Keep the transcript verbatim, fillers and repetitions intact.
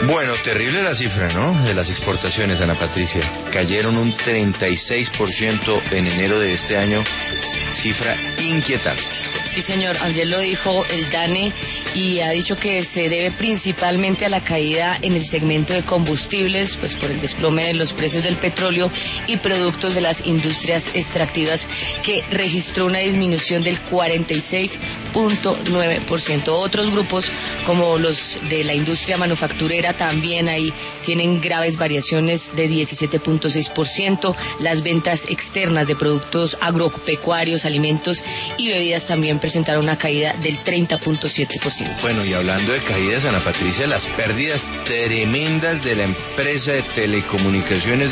Bueno, terrible la cifra, ¿no? De las exportaciones, Ana Patricia. Cayeron un treinta y seis por ciento en enero de este año. Cifra inquietante. Sí, señor. Ayer lo dijo el DANE y ha dicho que se debe principalmente a la caída en el segmento de combustibles, pues por el desplome de los precios del petróleo y productos de las industrias extractivas, que registró una disminución del cuarenta y seis punto nueve por ciento. Otros grupos, como los de la industria manufacturera, también ahí tienen graves variaciones de diecisiete punto seis por ciento. Las ventas externas de productos agropecuarios, alimentos y bebidas también presentaron una caída del treinta punto siete por ciento. Bueno, y hablando de caídas, Ana Patricia, las pérdidas tremendas de la empresa de telecomunicaciones